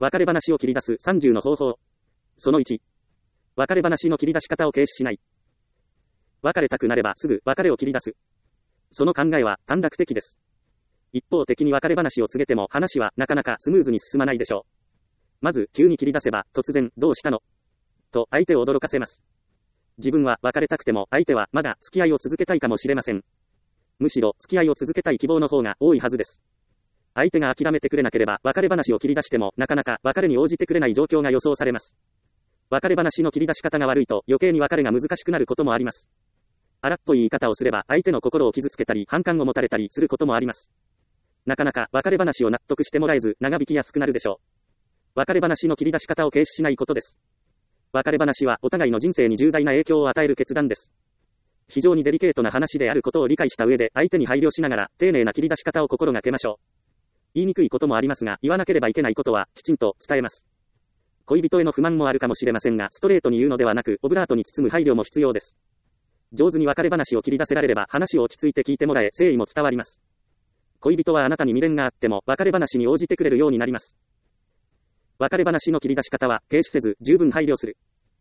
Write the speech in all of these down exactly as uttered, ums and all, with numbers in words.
別れ話を切り出すさんじゅうの方法。そのいち。別れ話の切り出し方を軽視しない。別れたくなればすぐ別れを切り出す。その考えは短絡的です。一方的に別れ話を告げても話はなかなかスムーズに進まないでしょう。まず急に切り出せば突然どうしたのと相手を驚かせます。自分は別れたくても相手はまだ付き合いを続けたいかもしれません。むしろ付き合いを続けたい希望の方が多いはずです。相手が諦めてくれなければ別れ話を切り出してもなかなか別れに応じてくれない状況が予想されます。別れ話の切り出し方が悪いと余計に別れが難しくなることもあります。荒っぽい言い方をすれば相手の心を傷つけたり反感を持たれたりすることもあります。なかなか別れ話を納得してもらえず長引きやすくなるでしょう。別れ話の切り出し方を軽視しないことです。別れ話はお互いの人生に重大な影響を与える決断です。非常にデリケートな話であることを理解した上で相手に配慮しながら丁寧な切り出し方を心がけましょう。言いにくいこともありますが、言わなければいけないことはきちんと伝えます。恋人への不満もあるかもしれませんが、ストレートに言うのではなくオブラートに包む配慮も必要です。上手に別れ話を切り出せられれば話を落ち着いて聞いてもらえ誠意も伝わります。恋人はあなたに未練があっても別れ話に応じてくれるようになります。別れ話の切り出し方は軽視せず十分配慮する。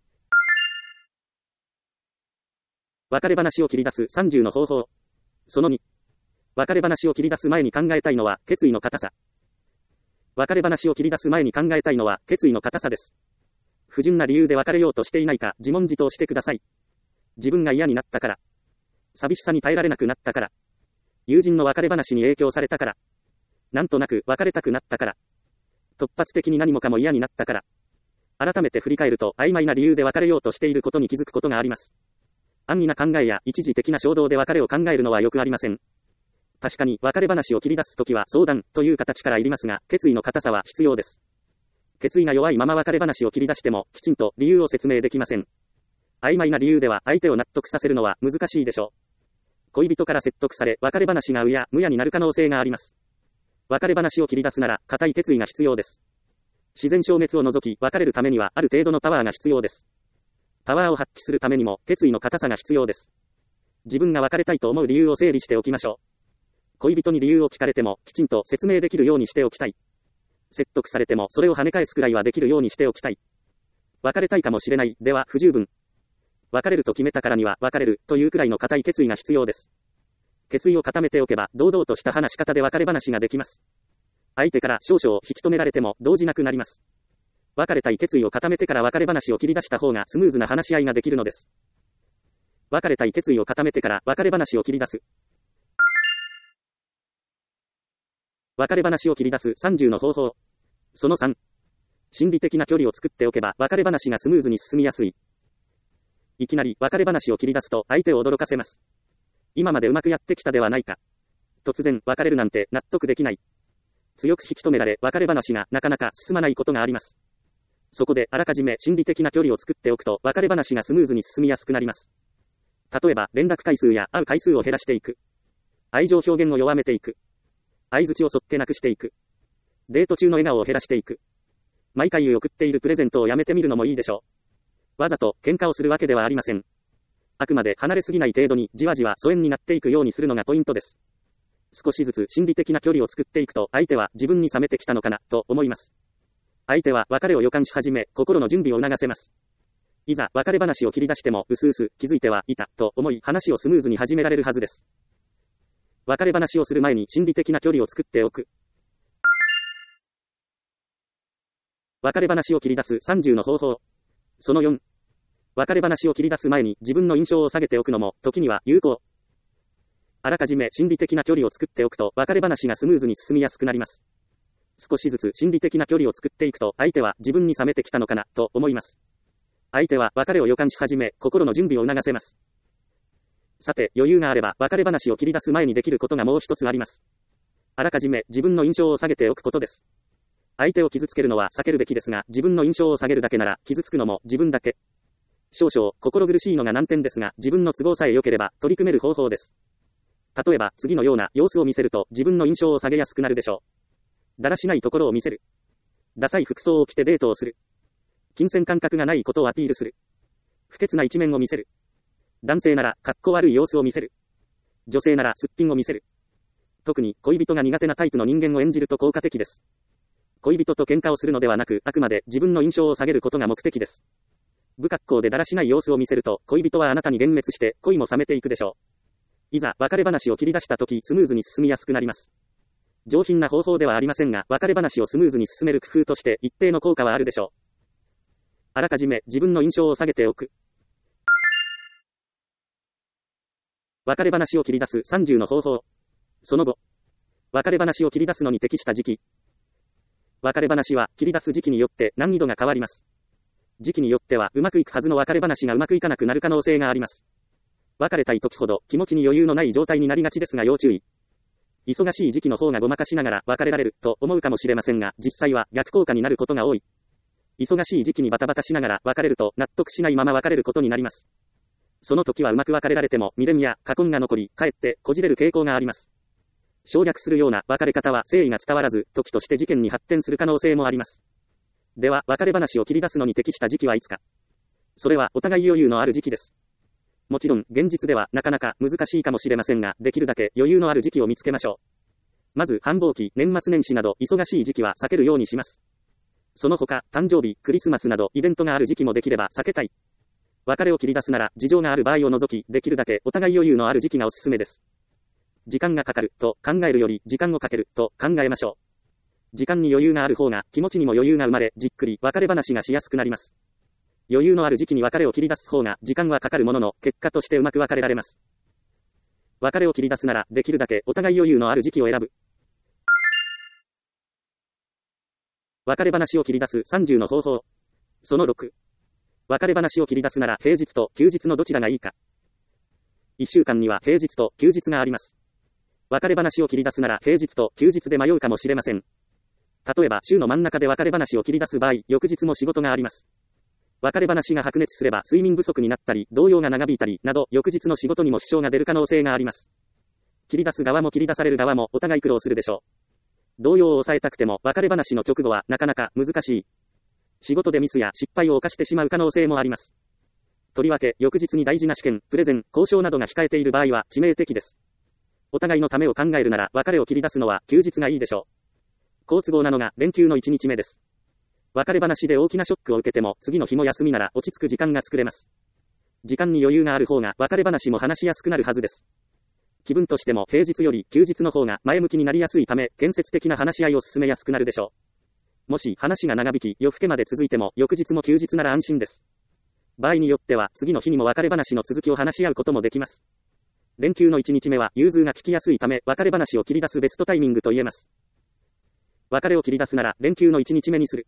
別れ話を切り出すさんじゅうの方法。そのに。別れ話を切り出す前に考えたいのは決意の固さ。別れ話を切り出す前に考えたいのは決意の固さです。不純な理由で別れようとしていないか自問自答してください。自分が嫌になったから。寂しさに耐えられなくなったから。友人の別れ話に影響されたから。なんとなく別れたくなったから。突発的に何もかも嫌になったから。改めて振り返ると曖昧な理由で別れようとしていることに気づくことがあります。安易な考えや一時的な衝動で別れを考えるのはよくありません。確かに別れ話を切り出すときは相談という形からいりますが、決意の固さは必要です。決意が弱いまま別れ話を切り出してもきちんと理由を説明できません。曖昧な理由では相手を納得させるのは難しいでしょう。恋人から説得され別れ話がうやむやになる可能性があります。別れ話を切り出すなら固い決意が必要です。自然消滅を除き別れるためにはある程度のパワーが必要です。パワーを発揮するためにも決意の固さが必要です。自分が別れたいと思う理由を整理しておきましょう。恋人に理由を聞かれてもきちんと説明できるようにしておきたい。説得されてもそれを跳ね返すくらいはできるようにしておきたい。別れたいかもしれないでは不十分。別れると決めたからには別れるというくらいの固い決意が必要です。決意を固めておけば堂々とした話し方で別れ話ができます。相手から少々引き止められても動じなくなります。別れたい決意を固めてから別れ話を切り出した方がスムーズな話し合いができるのです。別れたい決意を固めてから別れ話を切り出す。別れ話を切り出すさんじゅうの方法。そのさん。心理的な距離を作っておけば別れ話がスムーズに進みやすい。いきなり別れ話を切り出すと相手を驚かせます。今までうまくやってきたではないか。突然別れるなんて納得できない。強く引き止められ別れ話がなかなか進まないことがあります。そこであらかじめ心理的な距離を作っておくと別れ話がスムーズに進みやすくなります。例えば連絡回数や会う回数を減らしていく。愛情表現を弱めていく。相槌をそっけなくしていく。デート中の笑顔を減らしていく。毎回送っているプレゼントをやめてみるのもいいでしょう。わざと喧嘩をするわけではありません。あくまで離れすぎない程度にじわじわ疎遠になっていくようにするのがポイントです。少しずつ心理的な距離を作っていくと相手は自分に冷めてきたのかなと思います。相手は別れを予感し始め心の準備を促せます。いざ別れ話を切り出してもうすうす気づいてはいたと思い話をスムーズに始められるはずです。別れ話をする前に心理的な距離を作っておく。別れ話を切り出すさんじゅうの方法。そのよん。別れ話を切り出す前に自分の印象を下げておくのも時には有効。あらかじめ心理的な距離を作っておくと別れ話がスムーズに進みやすくなります。少しずつ心理的な距離を作っていくと相手は自分に冷めてきたのかなと思います。相手は別れを予感し始め心の準備を促せます。さて余裕があれば別れ話を切り出す前にできることがもう一つあります。あらかじめ自分の印象を下げておくことです。相手を傷つけるのは避けるべきですが自分の印象を下げるだけなら傷つくのも自分だけ。少々心苦しいのが難点ですが自分の都合さえ良ければ取り組める方法です。例えば次のような様子を見せると自分の印象を下げやすくなるでしょう。だらしないところを見せる。ダサい服装を着てデートをする。金銭感覚がないことをアピールする。不潔な一面を見せる。男性ならかっこ悪い様子を見せる。女性ならすっぴんを見せる。特に恋人が苦手なタイプの人間を演じると効果的です。 恋人と喧嘩をするのではなく、あくまで自分の印象を下げることが目的です。不格好でだらしない様子を見せると、恋人はあなたに幻滅して、恋も冷めていくでしょう。いざ、別れ話を切り出したとき、スムーズに進みやすくなります。上品な方法ではありませんが、別れ話をスムーズに進める工夫として、一定の効果はあるでしょう。あらかじめ、自分の印象を下げておく。別れ話を切り出すさんじゅうの方法。その後、別れ話を切り出すのに適した時期。別れ話は、切り出す時期によって難易度が変わります。時期によっては、うまくいくはずの別れ話がうまくいかなくなる可能性があります。別れたい時ほど、気持ちに余裕のない状態になりがちですが要注意。忙しい時期の方がごまかしながら別れられる、と思うかもしれませんが、実際は逆効果になることが多い。忙しい時期にバタバタしながら別れると、納得しないまま別れることになります。その時はうまく別れられても、未練や過根が残り、かえってこじれる傾向があります。省略するような別れ方は誠意が伝わらず、時として事件に発展する可能性もあります。では、別れ話を切り出すのに適した時期はいつか。それはお互い余裕のある時期です。もちろん、現実ではなかなか難しいかもしれませんが、できるだけ余裕のある時期を見つけましょう。まず、繁忙期、年末年始など忙しい時期は避けるようにします。その他、誕生日、クリスマスなどイベントがある時期もできれば避けたい。別れを切り出すなら、事情がある場合を除き、できるだけお互い余裕のある時期がおすすめです。時間がかかると考えるより時間をかけると考えましょう。時間に余裕がある方が気持ちにも余裕が生まれ、じっくり別れ話がしやすくなります。余裕のある時期に別れを切り出す方が時間はかかるものの、結果としてうまく別れられます。別れを切り出すなら、できるだけお互い余裕のある時期を選ぶ。別れ話を切り出すさんじゅうの方法。そのろく。別れ話を切り出すなら平日と休日のどちらがいいか。いっしゅうかんには平日と休日があります。別れ話を切り出すなら平日と休日で迷うかもしれません。例えば週の真ん中で別れ話を切り出す場合、翌日も仕事があります。別れ話が白熱すれば睡眠不足になったり、動揺が長引いたりなど、翌日の仕事にも支障が出る可能性があります。切り出す側も切り出される側もお互い苦労するでしょう。動揺を抑えたくても別れ話の直後はなかなか難しい。仕事でミスや失敗を犯してしまう可能性もあります。とりわけ、翌日に大事な試験、プレゼン、交渉などが控えている場合は致命的です。お互いのためを考えるなら別れを切り出すのは休日がいいでしょう。好都合なのが連休のいちにちめです。別れ話で大きなショックを受けても、次の日も休みなら落ち着く時間が作れます。時間に余裕がある方が別れ話も話しやすくなるはずです。気分としても平日より休日の方が前向きになりやすいため、建設的な話し合いを進めやすくなるでしょう。もし話が長引き、夜更けまで続いても、翌日も休日なら安心です。場合によっては、次の日にも別れ話の続きを話し合うこともできます。連休のいちにちめは、融通が利きやすいため、別れ話を切り出すベストタイミングと言えます。別れを切り出すなら、連休のいちにちめにする。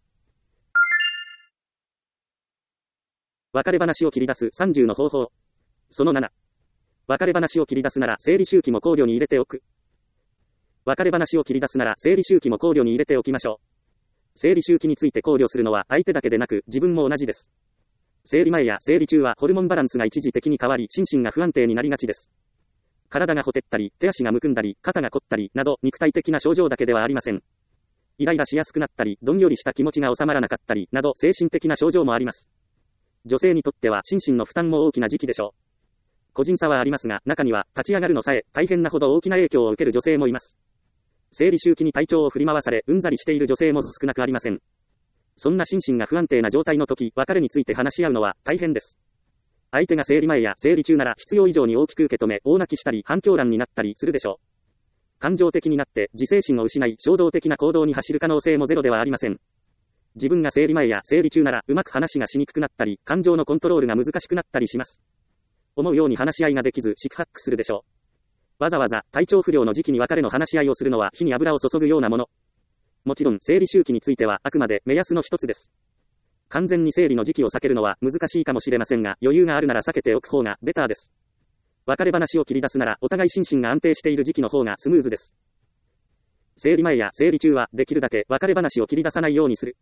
別れ話を切り出すさんじゅうの方法。そのなな。別れ話を切り出すなら、生理周期も考慮に入れておく。別れ話を切り出すなら、生理周期も考慮に入れておきましょう。生理周期について考慮するのは相手だけでなく自分も同じです。生理前や生理中はホルモンバランスが一時的に変わり心身が不安定になりがちです。体がほてったり、手足がむくんだり、肩が凝ったりなど肉体的な症状だけではありません。イライラしやすくなったり、どんよりした気持ちが収まらなかったりなど精神的な症状もあります。女性にとっては心身の負担も大きな時期でしょう。個人差はありますが、中には立ち上がるのさえ大変なほど大きな影響を受ける女性もいます。生理周期に体調を振り回され、うんざりしている女性も少なくありません。そんな心身が不安定な状態の時、別れについて話し合うのは大変です。相手が生理前や生理中なら必要以上に大きく受け止め、大泣きしたり反響乱になったりするでしょう。感情的になって自制心を失い、衝動的な行動に走る可能性もゼロではありません。自分が生理前や生理中ならうまく話がしにくくなったり、感情のコントロールが難しくなったりします。思うように話し合いができず、四苦八苦するでしょう。わざわざ体調不良の時期に別れの話し合いをするのは火に油を注ぐようなもの。もちろん生理周期についてはあくまで目安の一つです。完全に生理の時期を避けるのは難しいかもしれませんが、余裕があるなら避けておく方がベターです。別れ話を切り出すならお互い心身が安定している時期の方がスムーズです。生理前や生理中はできるだけ別れ話を切り出さないようにする。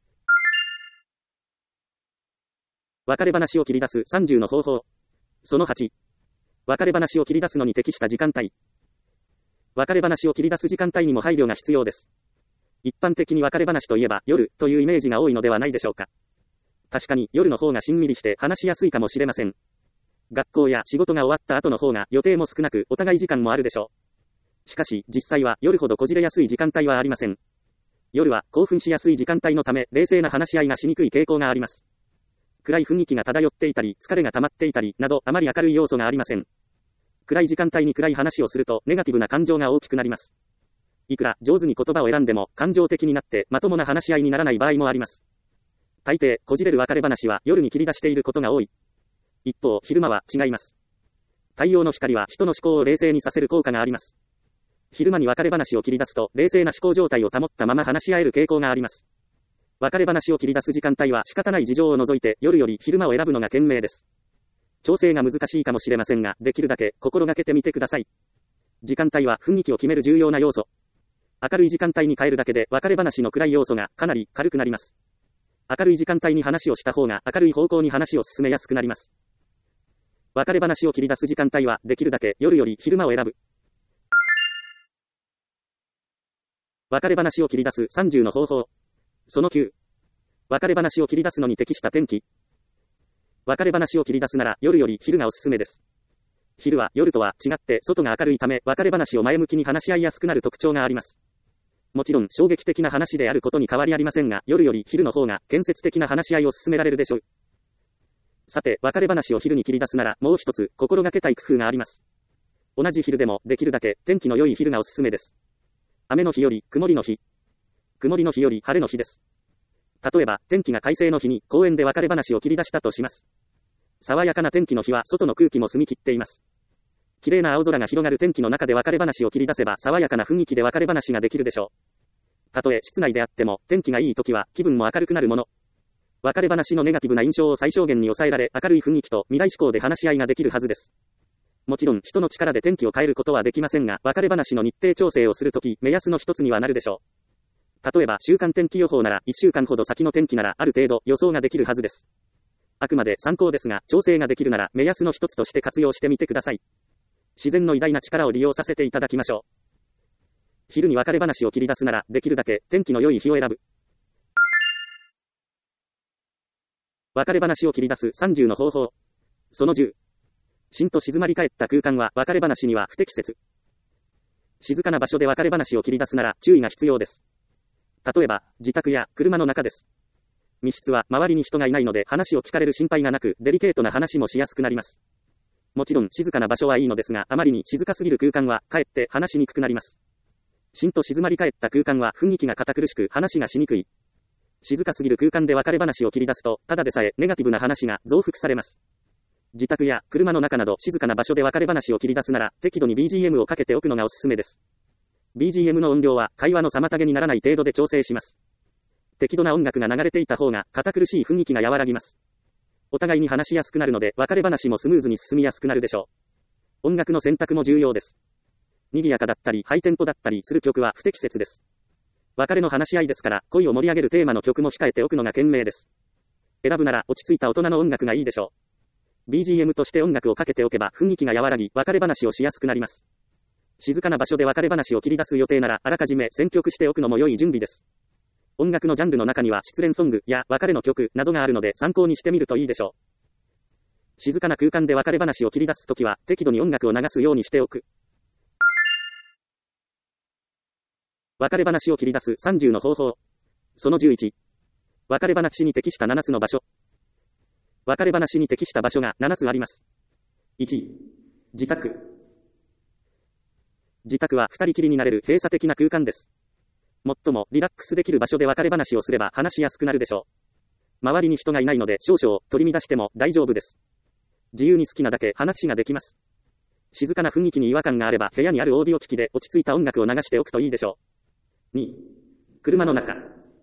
別れ話を切り出すさんじゅうの方法。そのはち。別れ話を切り出すのに適した時間帯。別れ話を切り出す時間帯にも配慮が必要です。一般的に別れ話といえば夜というイメージが多いのではないでしょうか。確かに夜の方がしんみりして話しやすいかもしれません。学校や仕事が終わった後の方が予定も少なくお互い時間もあるでしょう。しかし実際は夜ほどこじれやすい時間帯はありません。 夜は興奮しやすい時間帯のため、冷静な話し合いがしにくい傾向があります。暗い雰囲気が漂っていたり、疲れが溜まっていたり、など、あまり明るい要素がありません。暗い時間帯に暗い話をすると、ネガティブな感情が大きくなります。いくら上手に言葉を選んでも、感情的になって、まともな話し合いにならない場合もあります。大抵、こじれる別れ話は夜に切り出していることが多い。一方、昼間は違います。太陽の光は人の思考を冷静にさせる効果があります。昼間に別れ話を切り出すと、冷静な思考状態を保ったまま話し合える傾向があります。別れ話を切り出す時間帯は仕方ない事情を除いて夜より昼間を選ぶのが賢明です。調整が難しいかもしれませんが、できるだけ心がけてみてください。時間帯は雰囲気を決める重要な要素。明るい時間帯に変えるだけで別れ話の暗い要素がかなり軽くなります。明るい時間帯に話をした方が明るい方向に話を進めやすくなります。別れ話を切り出す時間帯はできるだけ夜より昼間を選ぶ。別れ話を切り出すさんじゅうの方法。そのきゅう。別れ話を切り出すのに適した天気。別れ話を切り出すなら夜より昼がおすすめです。昼は夜とは違って外が明るいため、別れ話を前向きに話し合いやすくなる特徴があります。もちろん衝撃的な話であることに変わりありませんが、夜より昼の方が建設的な話し合いを進められるでしょう。さて、別れ話を昼に切り出すならもう一つ心がけたい工夫があります。同じ昼でもできるだけ天気の良い昼がおすすめです。雨の日より曇りの日。曇りの日より晴れの日です。例えば、天気が快晴の日に公園で別れ話を切り出したとします。爽やかな天気の日は外の空気も澄み切っています。綺麗な青空が広がる天気の中で別れ話を切り出せば爽やかな雰囲気で別れ話ができるでしょう。たとえ室内であっても、天気がいい時は気分も明るくなるもの。別れ話のネガティブな印象を最小限に抑えられ、明るい雰囲気と未来志向で話し合いができるはずです。もちろん人の力で天気を変えることはできませんが、別れ話の日程調整をするとき、目安の一つにはなるでしょう。例えば週間天気予報ならいっしゅうかんほど先の天気ならある程度予想ができるはずです。あくまで参考ですが、調整ができるなら目安の一つとして活用してみてください。自然の偉大な力を利用させていただきましょう。昼に別れ話を切り出すならできるだけ天気の良い日を選ぶ。別れ話を切り出すさんじゅうの方法。そのじゅう。しんと静まり返った空間は別れ話には不適切。静かな場所で別れ話を切り出すなら注意が必要です。例えば、自宅や車の中です。密室は周りに人がいないので話を聞かれる心配がなく、デリケートな話もしやすくなります。もちろん静かな場所はいいのですが、あまりに静かすぎる空間はかえって話しにくくなります。しんと静まり返った空間は雰囲気が堅苦しく話がしにくい。静かすぎる空間で別れ話を切り出すと、ただでさえネガティブな話が増幅されます。自宅や車の中など静かな場所で別れ話を切り出すなら、適度に ビージーエム をかけておくのがおすすめです。ビージーエム の音量は会話の妨げにならない程度で調整します。適度な音楽が流れていた方が堅苦しい雰囲気が和らぎます。お互いに話しやすくなるので別れ話もスムーズに進みやすくなるでしょう。音楽の選択も重要です。賑やかだったりハイテンポだったりする曲は不適切です。別れの話し合いですから恋を盛り上げるテーマの曲も控えておくのが賢明です。選ぶなら落ち着いた大人の音楽がいいでしょう。ビージーエム として音楽をかけておけば雰囲気が和らぎ別れ話をしやすくなります。静かな場所で別れ話を切り出す予定ならあらかじめ選曲しておくのも良い準備です。音楽のジャンルの中には失恋ソングや別れの曲などがあるので参考にしてみるといいでしょう。静かな空間で別れ話を切り出すときは適度に音楽を流すようにしておく。別れ話を切り出すさんじゅうの方法。そのじゅういち。別れ話に適したななつの場所。別れ話に適した場所がななつあります。いち. 自宅。自宅は二人きりになれる閉鎖的な空間です。最もリラックスできる場所で別れ話をすれば話しやすくなるでしょう。周りに人がいないので少々取り乱しても大丈夫です。自由に好きなだけ話ができます。静かな雰囲気に違和感があれば部屋にあるオーディオ機器で落ち着いた音楽を流しておくといいでしょう。に. 車の中。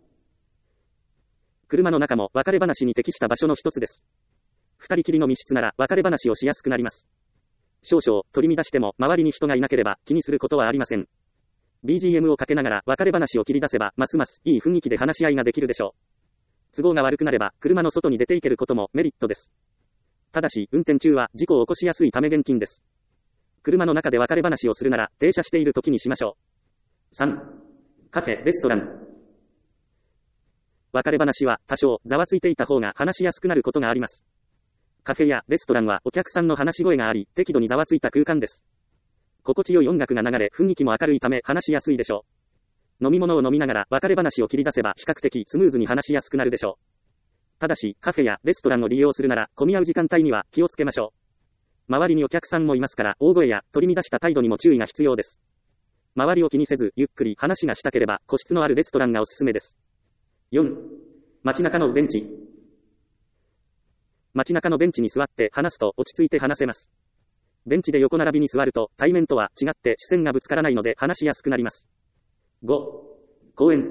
車の中も別れ話に適した場所の一つです。二人きりの密室なら別れ話をしやすくなります。少々取り乱しても周りに人がいなければ気にすることはありません。ビージーエム をかけながら別れ話を切り出せばますますいい雰囲気で話し合いができるでしょう。都合が悪くなれば車の外に出ていけることもメリットです。ただし運転中は事故を起こしやすいため厳禁です。車の中で別れ話をするなら停車している時にしましょう。さん. カフェ、レストラン。別れ話は多少ざわついていた方が話しやすくなることがあります。カフェやレストランはお客さんの話し声があり、適度にざわついた空間です。心地よい音楽が流れ、雰囲気も明るいため話しやすいでしょ飲み物を飲みながら別れ話を切り出せば比較的スムーズに話しやすくなるでしょう。ただし、カフェやレストランを利用するなら、混み合う時間帯には気をつけましょう。周りにお客さんもいますから、大声や取り乱した態度にも注意が必要です。周りを気にせず、ゆっくり話がしたければ、個室のあるレストランがおすすめです。よん. 街中のベンチ。街中のベンチに座って話すと落ち着いて話せます。ベンチで横並びに座ると、対面とは違って視線がぶつからないので話しやすくなります。ご. 公園。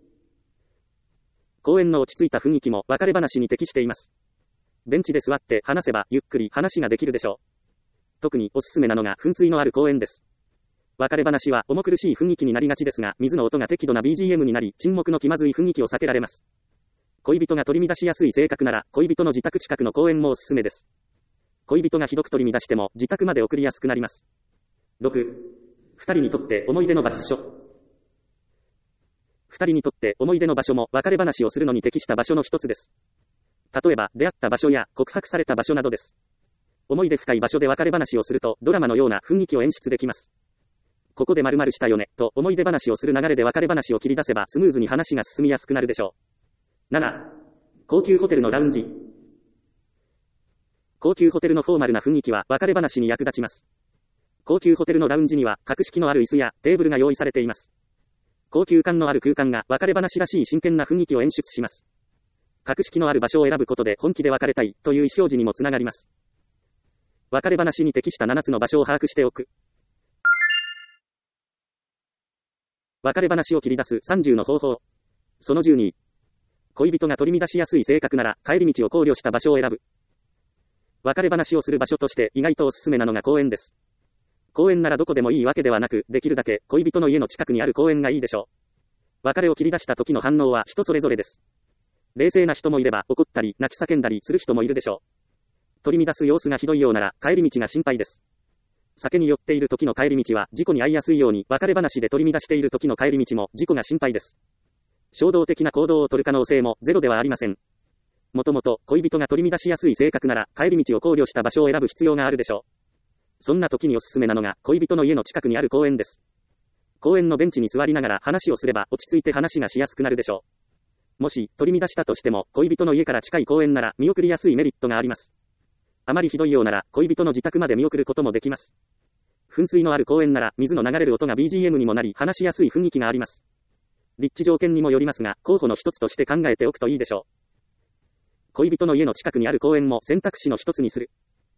公園の落ち着いた雰囲気も別れ話に適しています。ベンチで座って話せばゆっくり話ができるでしょう。特におすすめなのが噴水のある公園です。別れ話は重苦しい雰囲気になりがちですが、水の音が適度な ビージーエム になり、沈黙の気まずい雰囲気を避けられます。恋人が取り乱しやすい性格なら、恋人の自宅近くの公園もおすすめです。恋人がひどく取り乱しても自宅まで送りやすくなります。ろく. 二人にとって思い出の場所。二人にとって思い出の場所も別れ話をするのに適した場所の一つです。例えば、出会った場所や告白された場所などです。思い出深い場所で別れ話をすると、ドラマのような雰囲気を演出できます。ここで〇〇したよね、と思い出話をする流れで別れ話を切り出せばスムーズに話が進みやすくなるでしょう。なな. 高級ホテルのラウンジ。高級ホテルのフォーマルな雰囲気は別れ話に役立ちます。高級ホテルのラウンジには格式のある椅子やテーブルが用意されています。高級感のある空間が別れ話らしい真剣な雰囲気を演出します。格式のある場所を選ぶことで本気で別れたいという意思表示にもつながります。別れ話に適したななつの場所を把握しておく。別れ話を切り出すさんじゅうの方法。そのじゅうに. 恋人が取り乱しやすい性格なら帰り道を考慮した場所を選ぶ。別れ話をする場所として意外とおすすめなのが公園です。公園ならどこでもいいわけではなく、できるだけ恋人の家の近くにある公園がいいでしょう。別れを切り出した時の反応は人それぞれです。冷静な人もいれば怒ったり泣き叫んだりする人もいるでしょう。取り乱す様子がひどいようなら帰り道が心配です。酒に酔っている時の帰り道は事故に遭いやすいように、別れ話で取り乱している時の帰り道も事故が心配です。衝動的な行動を取る可能性もゼロではありません。もともと恋人が取り乱しやすい性格なら帰り道を考慮した場所を選ぶ必要があるでしょう。そんな時におすすめなのが恋人の家の近くにある公園です。公園のベンチに座りながら話をすれば落ち着いて話がしやすくなるでしょう。もし取り乱したとしても恋人の家から近い公園なら見送りやすいメリットがあります。あまりひどいようなら恋人の自宅まで見送ることもできます。噴水のある公園なら水の流れる音が ビージーエム にもなり話しやすい雰囲気があります。立地条件にもよりますが候補の一つとして考えておくといいでしょう。恋人の家の近くにある公園も選択肢の一つにする。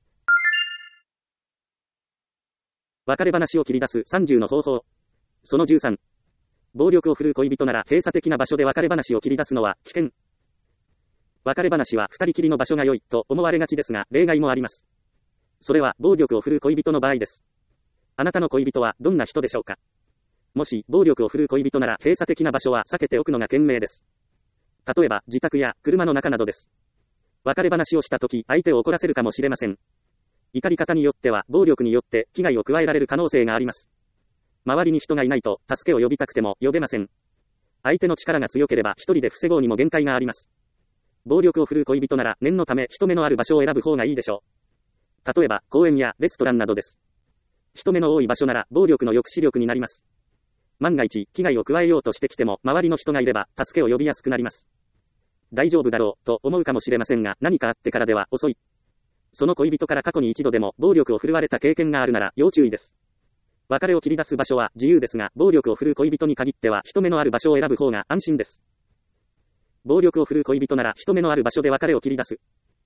別れ話を切り出すさんじゅうの方法。そのじゅうさん. 暴力を振るう恋人なら閉鎖的な場所で別れ話を切り出すのは危険。別れ話は二人きりの場所が良いと思われがちですが例外もあります。それは暴力を振るう恋人の場合です。あなたの恋人はどんな人でしょうか。もし暴力を振るう恋人なら閉鎖的な場所は避けておくのが賢明です。例えば自宅や車の中などです。別れ話をしたとき相手を怒らせるかもしれません。怒り方によっては暴力によって危害を加えられる可能性があります。周りに人がいないと助けを呼びたくても呼べません。相手の力が強ければ一人で防ごうにも限界があります。暴力を振るう恋人なら念のため人目のある場所を選ぶ方がいいでしょう。例えば公園やレストランなどです。人目の多い場所なら暴力の抑止力になります。万が一危害を加えようとしてきても周りの人がいれば助けを呼びやすくなります。大丈夫だろうと思うかもしれませんが何かあってからでは遅い。その恋人から過去に一度でも暴力を振るわれた経験があるなら要注意です。別れを切り出す場所は自由ですが暴力を振るう恋人に限っては人目のある場所を選ぶ方が安心です。暴力を振るう恋人なら人目のある場所で別れを切り出す。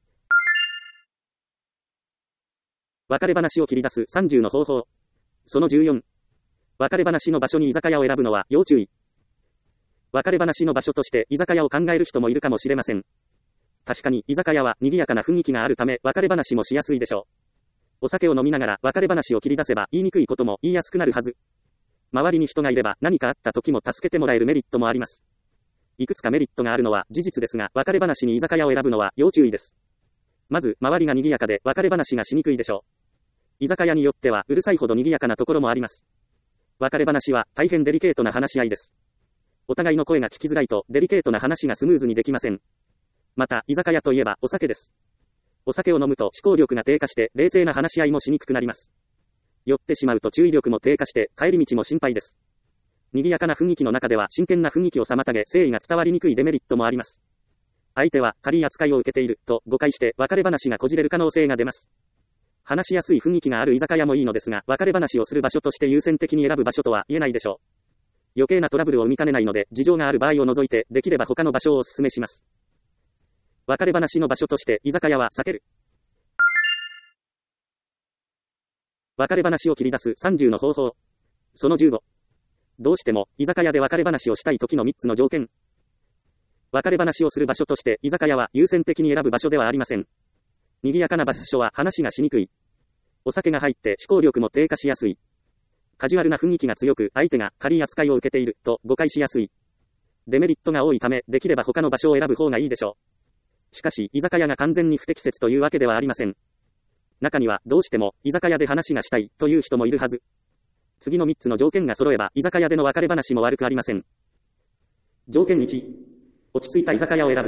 別れ話を切り出すさんじゅうの方法。そのじゅうよん. 別れ話の場所に居酒屋を選ぶのは要注意。別れ話の場所として居酒屋を考える人もいるかもしれません。確かに居酒屋は賑やかな雰囲気があるため別れ話もしやすいでしょう。お酒を飲みながら別れ話を切り出せば言いにくいことも言いやすくなるはず。周りに人がいれば何かあった時も助けてもらえるメリットもあります。いくつかメリットがあるのは事実ですが別れ話に居酒屋を選ぶのは要注意です。まず周りが賑やかで別れ話がしにくいでしょう。居酒屋によってはうるさいほど賑やかなところもあります。別れ話は大変デリケートな話し合いです。お互いの声が聞きづらいとデリケートな話がスムーズにできません。また居酒屋といえばお酒です。お酒を飲むと思考力が低下して冷静な話し合いもしにくくなります。酔ってしまうと注意力も低下して帰り道も心配です。 賑やかな雰囲気の中では真剣な雰囲気を妨げ、誠意が伝わりにくいデメリットもあります。相手は軽い扱いを受けていると誤解して別れ話がこじれる可能性が出ます。話しやすい雰囲気がある居酒屋もいいのですが、別れ話をする場所として優先的に選ぶ場所とは言えないでしょう。余計なトラブルを見かねないので、事情がある場合を除いて、できれば他の場所をお勧めします。別れ話の場所として居酒屋は避ける。別れ話を切り出すさんじゅうの方法。そのじゅうご。どうしても居酒屋で別れ話をしたい時のみっつの条件。別れ話をする場所として居酒屋は優先的に選ぶ場所ではありません。賑やかな場所は話がしにくい。お酒が入って思考力も低下しやすい。カジュアルな雰囲気が強く、相手が軽い扱いを受けていると誤解しやすい。デメリットが多いため、できれば他の場所を選ぶ方がいいでしょう。しかし、居酒屋が完全に不適切というわけではありません。中には、どうしても居酒屋で話がしたいという人もいるはず。次のみっつの条件が揃えば、居酒屋での別れ話も悪くありません。条件いち、落ち着いた居酒屋を選ぶ。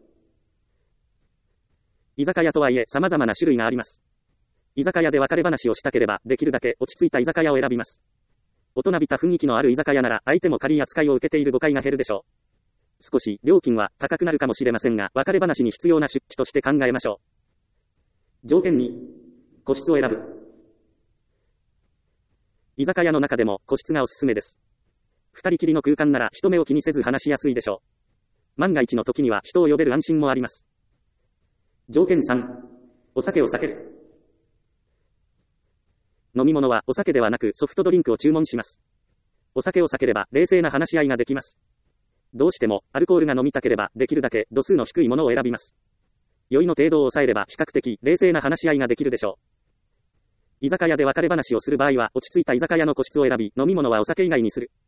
居酒屋とはいえ、様々な種類があります。居酒屋で別れ話をしたければ、できるだけ落ち着いた居酒屋を選びます。大人びた雰囲気のある居酒屋なら、相手も軽い扱いを受けている誤解が減るでしょう。少し料金は高くなるかもしれませんが、別れ話に必要な出費として考えましょう。条件に、個室を選ぶ。居酒屋の中でも個室がおすすめです。二人きりの空間なら人目を気にせず話しやすいでしょう。万が一の時には人を呼べる安心もあります。条件さん、お酒を避ける。飲み物はお酒ではなくソフトドリンクを注文します。お酒を避ければ冷静な話し合いができます。どうしてもアルコールが飲みたければできるだけ度数の低いものを選びます。酔いの程度を抑えれば比較的冷静な話し合いができるでしょう。居酒屋で別れ話をする場合は落ち着いた居酒屋の個室を選び、飲み物はお酒以外にする。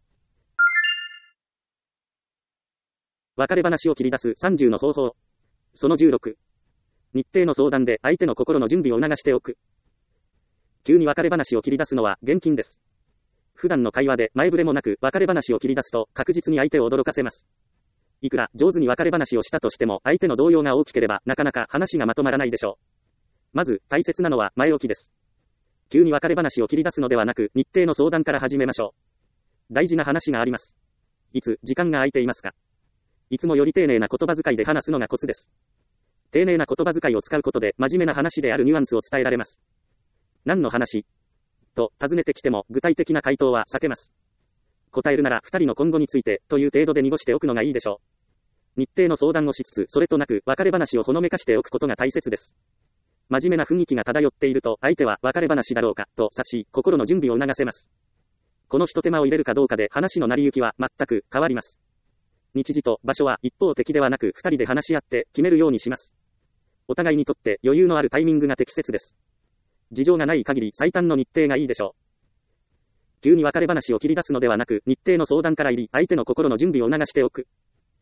別れ話を切り出すさんじゅうの方法。そのじゅうろく。日程の相談で相手の心の準備を促しておく。急に別れ話を切り出すのは厳禁です。普段の会話で前触れもなく別れ話を切り出すと確実に相手を驚かせます。いくら上手に別れ話をしたとしても相手の動揺が大きければなかなか話がまとまらないでしょう。まず大切なのは前置きです。急に別れ話を切り出すのではなく日程の相談から始めましょう。大事な話があります。いつ時間が空いていますか？いつもより丁寧な言葉遣いで話すのがコツです。丁寧な言葉遣いを使うことで真面目な話であるニュアンスを伝えられます。何の話と尋ねてきても具体的な回答は避けます。答えるなら二人の今後についてという程度で濁しておくのがいいでしょう。日程の相談をしつつそれとなく別れ話をほのめかしておくことが大切です。真面目な雰囲気が漂っていると相手は別れ話だろうかと察し心の準備を促せます。この一手間を入れるかどうかで話の成り行きは全く変わります。日時と場所は一方的ではなく二人で話し合って決めるようにします。お互いにとって余裕のあるタイミングが適切です。事情がない限り最短の日程がいいでしょう。急に別れ話を切り出すのではなく日程の相談から入り相手の心の準備を促しておく。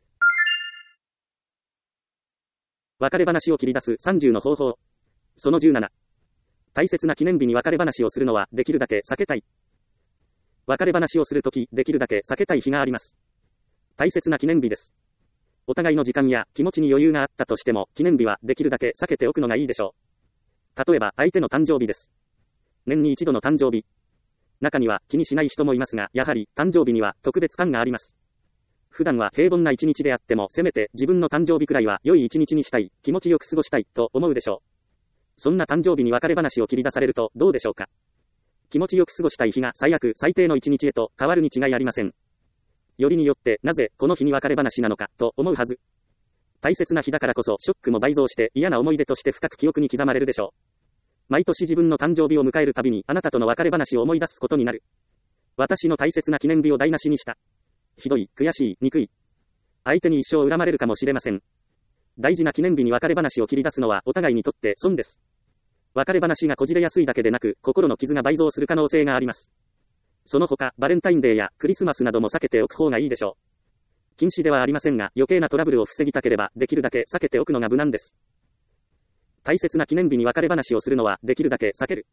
別れ話を切り出すさんじゅうの方法。そのじゅうなな。大切な記念日に別れ話をするのはできるだけ避けたい。別れ話をするときできるだけ避けたい日があります。大切な記念日です。お互いの時間や気持ちに余裕があったとしても記念日はできるだけ避けておくのがいいでしょう。例えば相手の誕生日です。年に一度の誕生日。中には気にしない人もいますが、やはり誕生日には特別感があります。普段は平凡な一日であってもせめて自分の誕生日くらいは良い一日にしたい、気持ちよく過ごしたいと思うでしょう。そんな誕生日に別れ話を切り出されるとどうでしょうか。気持ちよく過ごしたい日が最悪最低の一日へと変わるに違いありません。よりによってなぜこの日に別れ話なのかと思うはず。大切な日だからこそショックも倍増して嫌な思い出として深く記憶に刻まれるでしょう。毎年自分の誕生日を迎えるたびにあなたとの別れ話を思い出すことになる。私の大切な記念日を台無しにした。ひどい、悔しい、憎い。相手に一生恨まれるかもしれません。大事な記念日に別れ話を切り出すのはお互いにとって損です。別れ話がこじれやすいだけでなく心の傷が倍増する可能性があります。その他バレンタインデーやクリスマスなども避けておく方がいいでしょう。禁止ではありませんが余計なトラブルを防ぎたければできるだけ避けておくのが無難です。大切な記念日に別れ話をするのはできるだけ避ける。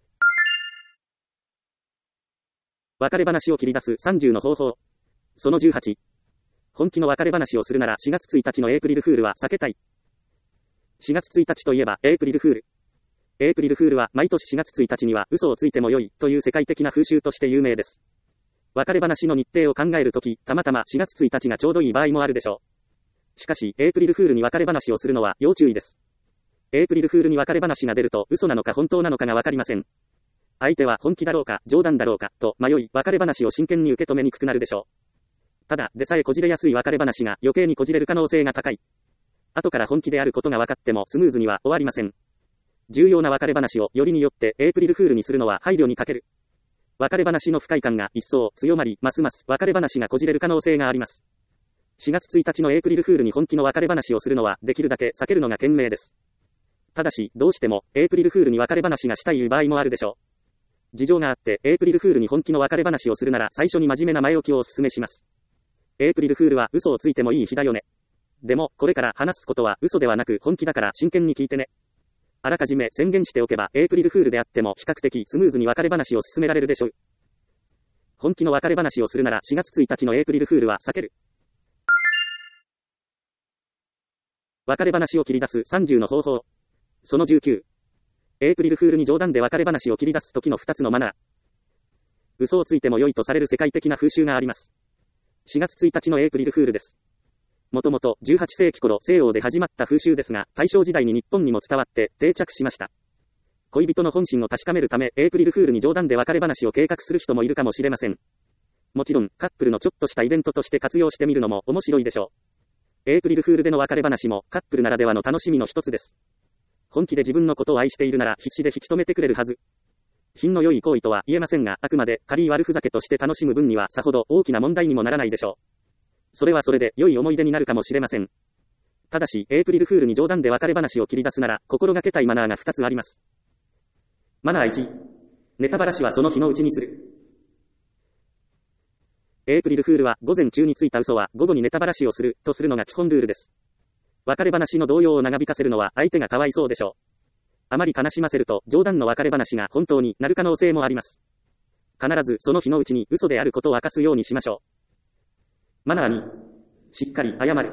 別れ話を切り出すさんじゅうの方法。そのじゅうはち。本気の別れ話をするならしがつついたちのエイプリルフールは避けたい。しがつついたちといえばエイプリルフール。エイプリルフールは毎年しがつついたちには嘘をついても良いという世界的な風習として有名です。 別れ話の日程を考えるとき、たまたましがつついたちがちょうどいい場合もあるでしょう。しかし、エイプリルフールに別れ話をするのは要注意です。エイプリルフールに別れ話が出ると嘘なのか本当なのかがわかりません。相手は本気だろうか、冗談だろうか、と迷い、別れ話を真剣に受け止めにくくなるでしょう。ただでさえこじれやすい別れ話が余計にこじれる可能性が高い。後から本気であることが分かってもスムーズには終わりません。重要な別れ話をよりによってエイプリルフールにするのは配慮に欠ける。別れ話の不快感が一層強まり、ますます別れ話がこじれる可能性があります。しがつついたちのエイプリルフールに本気の別れ話をするのはできるだけ避けるのが賢明です。ただし、どうしてもエイプリルフールに別れ話がしたい場合もあるでしょう。事情があってエイプリルフールに本気の別れ話をするなら最初に真面目な前置きをお勧めします。エイプリルフールは嘘をついてもいい日だよね。でも、これから話すことは嘘ではなく本気だから真剣に聞いてね。あらかじめ宣言しておけばエイプリルフールであっても比較的スムーズに別れ話を進められるでしょう。本気の別れ話をするならしがつついたちのエイプリルフールは避ける。別れ話を切り出すさんじゅうの方法。そのじゅうきゅう。エイプリルフールに冗談で別れ話を切り出す時のふたつのマナー。嘘をついても良いとされる世界的な風習があります。しがつついたちのエイプリルフールです。もともとじゅうはっせいき頃西欧で始まった風習ですが、大正時代に日本にも伝わって定着しました。恋人の本心を確かめるため、エイプリルフールに冗談で別れ話を計画する人もいるかもしれません。もちろん、カップルのちょっとしたイベントとして活用してみるのも面白いでしょう。エイプリルフールでの別れ話もカップルならではの楽しみの一つです。本気で自分のことを愛しているなら必死で引き止めてくれるはず。品の良い行為とは言えませんが、あくまで軽い悪ふざけとして楽しむ分にはさほど大きな問題にもならないでしょう。それはそれで良い思い出になるかもしれません。ただし、エイプリルフールに冗談で別れ話を切り出すなら、心がけたいマナーがふたつあります。マナーいち、ネタばらしはその日のうちにする。エイプリルフールは午前中についた嘘は午後にネタばらしをするとするのが基本ルールです。別れ話の動揺を長引かせるのは相手がかわいそうでしょう。あまり悲しませると冗談の別れ話が本当になる可能性もあります。必ずその日のうちに嘘であることを明かすようにしましょう。マナーに、しっかり謝る。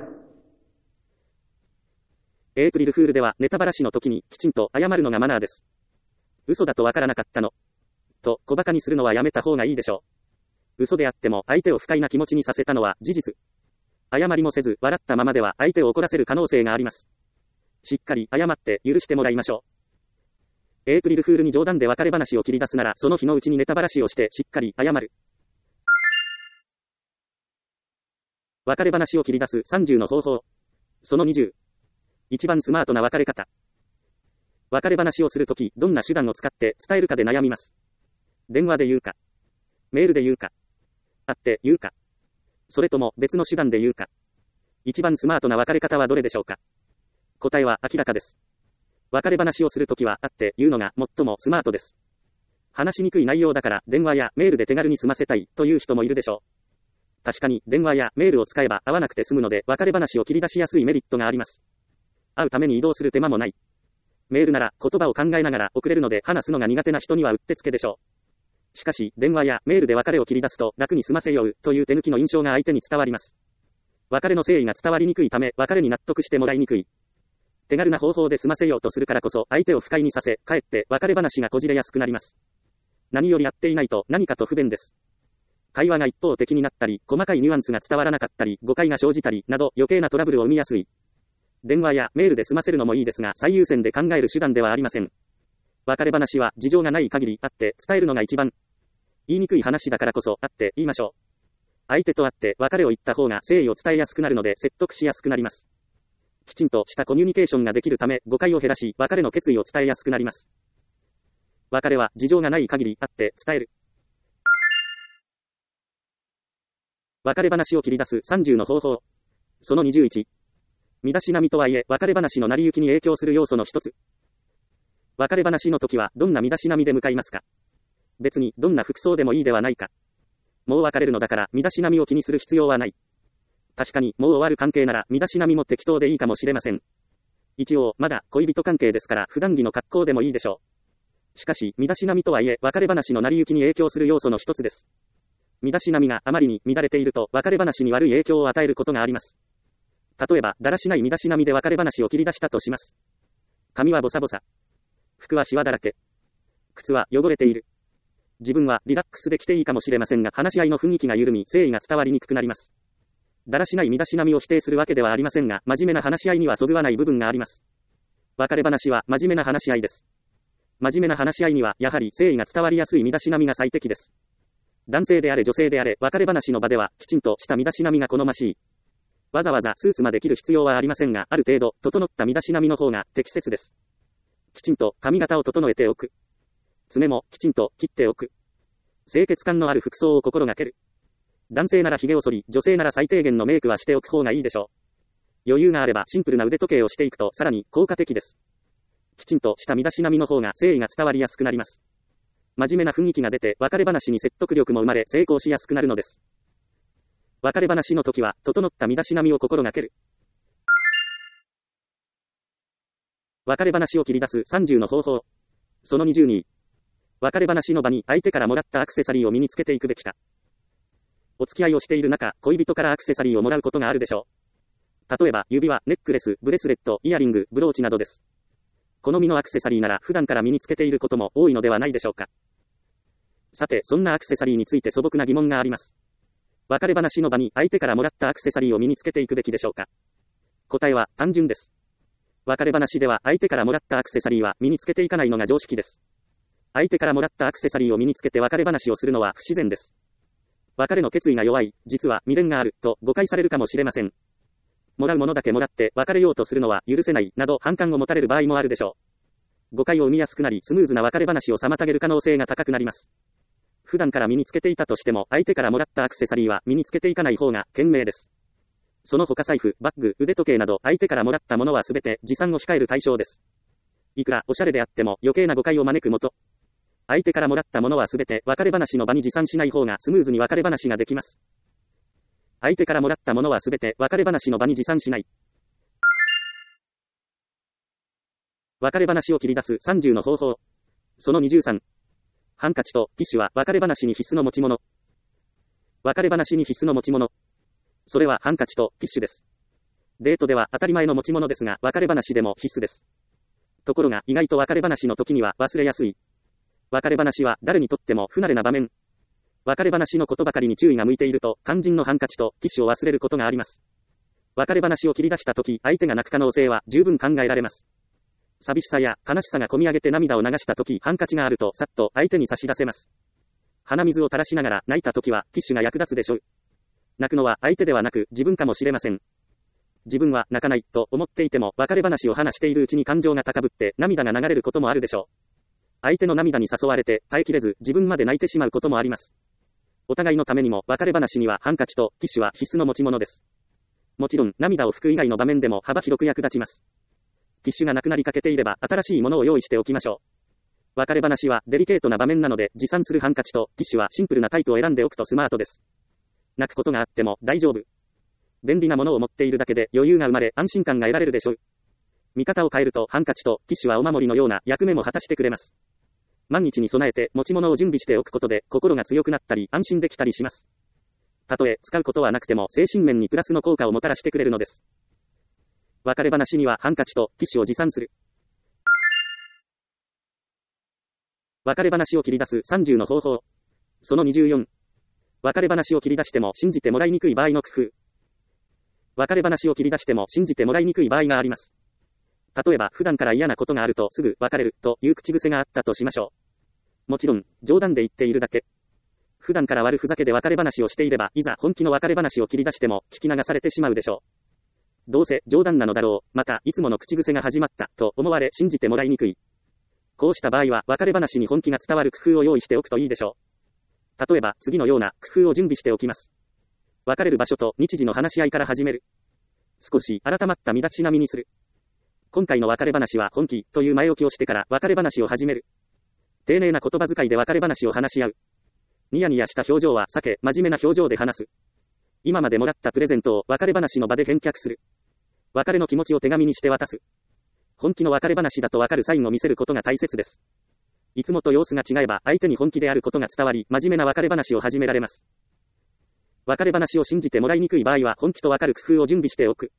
エイプリルフールではネタばらしの時にきちんと謝るのがマナーです。嘘だとわからなかったの。と小馬鹿にするのはやめた方がいいでしょう。嘘であっても相手を不快な気持ちにさせたのは事実。謝りもせず笑ったままでは相手を怒らせる可能性があります。しっかり謝って許してもらいましょう。エイプリルフールに冗談で別れ話を切り出すならその日のうちにネタばらしをしてしっかり謝る。別れ話を切り出すさんじゅうの方法。そのにじゅう。一番スマートな別れ方。別れ話をするとき、どんな手段を使って伝えるかで悩みます。電話で言うか。メールで言うか。会って言うか。それとも別の手段で言うか。一番スマートな別れ方はどれでしょうか。答えは明らかです。別れ話をするときは会って言うのが最もスマートです。話しにくい内容だから電話やメールで手軽に済ませたいという人もいるでしょう。確かに電話やメールを使えば会わなくて済むので別れ話を切り出しやすいメリットがあります。会うために移動する手間もない。メールなら言葉を考えながら送れるので話すのが苦手な人にはうってつけでしょう。しかし電話やメールで別れを切り出すと楽に済ませようという手抜きの印象が相手に伝わります。別れの誠意が伝わりにくいため別れに納得してもらいにくい。手軽な方法で済ませようとするからこそ相手を不快にさせ、かえって別れ話がこじれやすくなります。何よりやっていないと何かと不便です。会話が一方的になったり、細かいニュアンスが伝わらなかったり、誤解が生じたり、など余計なトラブルを生みやすい。電話やメールで済ませるのもいいですが、最優先で考える手段ではありません。別れ話は事情がない限り会って伝えるのが一番。言いにくい話だからこそ会って言いましょう。相手と会って別れを言った方が誠意を伝えやすくなるので説得しやすくなります。きちんとしたコミュニケーションができるため、誤解を減らし、別れの決意を伝えやすくなります。別れは事情がない限り会って伝える。別れ話を切り出すさんじゅうの方法。そのにじゅういち。身だしなみとはいえ、別れ話の成り行きに影響する要素の一つ。別れ話の時はどんな身だしなみで向かいますか。別にどんな服装でもいいではないか。もう別れるのだから身だしなみを気にする必要はない。確かにもう終わる関係なら身だしなみも適当でいいかもしれません。一応まだ恋人関係ですから普段着の格好でもいいでしょう。しかし身だしなみとはいえ別れ話の成り行きに影響する要素の一つです。身だしなみがあまりに乱れていると別れ話に悪い影響を与えることがあります。例えばだらしない身だしなみで別れ話を切り出したとします。髪はボサボサ。服はシワだらけ。靴は汚れている。 自分はリラックスできていいかもしれませんが、話し合いの雰囲気が緩み、誠意が伝わりにくくなります。だらしない身だしなみを否定するわけではありませんが、真面目な話し合いにはそぐわない部分があります。別れ話は真面目な話し合いです。真面目な話し合いには、やはり誠意が伝わりやすい身だしなみが最適です。男性であれ女性であれ、別れ話の場では、きちんとした身だしなみが好ましい。わざわざスーツまで着る必要はありませんが、ある程度、整った身だしなみの方が適切です。きちんと髪型を整えておく。爪もきちんと切っておく。清潔感のある服装を心がける。男性なら髭を剃り、女性なら最低限のメイクはしておく方がいいでしょう。余裕があればシンプルな腕時計をしていくとさらに効果的です。きちんとした身だしなみの方が誠意が伝わりやすくなります。真面目な雰囲気が出て、別れ話に説得力も生まれ、成功しやすくなるのです。別れ話の時は、整った身だしなみを心がける。別れ話を切り出すさんじゅうの方法。そのにじゅうに。別れ話の場に相手からもらったアクセサリーを身につけていくべきか。お付き合いをしている中、恋人からアクセサリーをもらうことがあるでしょう。例えば、指輪、ネックレス、ブレスレット、イヤリング、ブローチなどです。好みのアクセサリーなら普段から身につけていることも多いのではないでしょうか。さて、そんなアクセサリーについて素朴な疑問があります。別れ話の場に相手からもらったアクセサリーを身につけていくべきでしょうか。答えは単純です。別れ話では相手からもらったアクセサリーは身につけていかないのが常識です。相手からもらったアクセサリーを身につけて別れ話をするのは不自然です。別れの決意が弱い、実は未練がある、と誤解されるかもしれません。もらうものだけもらって別れようとするのは許せない、など反感を持たれる場合もあるでしょう。誤解を生みやすくなり、スムーズな別れ話を妨げる可能性が高くなります。普段から身につけていたとしても、相手からもらったアクセサリーは身につけていかない方が賢明です。その他財布、バッグ、腕時計など、相手からもらったものはすべて持参を控える対象です。いくらおしゃれであっても余計な誤解を招くもと。相手からもらったものはすべて別れ話の場に持参しない方がスムーズに別れ話ができます。相手からもらったものはすべて別れ話の場に持参しない。別れ話を切り出すさんじゅうの方法。そのにじゅうさん。ハンカチとティッシュは別れ話に必須の持ち物。別れ話に必須の持ち物。それはハンカチとティッシュです。デートでは当たり前の持ち物ですが、別れ話でも必須です。ところが意外と別れ話の時には忘れやすい。別れ話は誰にとっても不慣れな場面。別れ話のことばかりに注意が向いていると、肝心のハンカチとティッシュを忘れることがあります。別れ話を切り出した時、相手が泣く可能性は十分考えられます。寂しさや悲しさが込み上げて涙を流した時、ハンカチがあるとさっと相手に差し出せます。鼻水を垂らしながら泣いた時はティッシュが役立つでしょう。泣くのは相手ではなく自分かもしれません。自分は泣かないと思っていても、別れ話を話しているうちに感情が高ぶって涙が流れることもあるでしょう。相手の涙に誘われて耐えきれず自分まで泣いてしまうこともあります。お互いのためにも別れ話にはハンカチとティッシュは必須の持ち物です。もちろん涙を拭く以外の場面でも幅広く役立ちます。ティッシュがなくなりかけていれば新しいものを用意しておきましょう。別れ話はデリケートな場面なので、持参するハンカチとティッシュはシンプルなタイプを選んでおくとスマートです。泣くことがあっても大丈夫。便利なものを持っているだけで余裕が生まれ安心感が得られるでしょう。見方を変えるとハンカチとティッシュはお守りのような役目も果たしてくれます。万一に備えて持ち物を準備しておくことで心が強くなったり安心できたりします。たとえ使うことはなくても精神面にプラスの効果をもたらしてくれるのです。別れ話にはハンカチとティッシュを持参する。別れ話を切り出すさんじゅうの方法。そのにじゅうよん。別れ話を切り出しても信じてもらいにくい場合の工夫。別れ話を切り出しても信じてもらいにくい場合があります。例えば普段から嫌なことがあるとすぐ別れるという口癖があったとしましょう。もちろん冗談で言っているだけ。普段から悪ふざけで別れ話をしていれば、いざ本気の別れ話を切り出しても聞き流されてしまうでしょう。どうせ冗談なのだろう、またいつもの口癖が始まったと思われ信じてもらいにくい。こうした場合は別れ話に本気が伝わる工夫を用意しておくといいでしょう。例えば次のような工夫を準備しておきます。別れる場所と日時の話し合いから始める。少し改まった身だしなみにする。今回の別れ話は本気という前置きをしてから別れ話を始める。丁寧な言葉遣いで別れ話を話し合う。ニヤニヤした表情は避け、真面目な表情で話す。今までもらったプレゼントを別れ話の場で返却する。別れの気持ちを手紙にして渡す。本気の別れ話だと分かるサインを見せることが大切です。いつもと様子が違えば相手に本気であることが伝わり、真面目な別れ話を始められます。別れ話を信じてもらいにくい場合は本気と分かる工夫を準備しておく。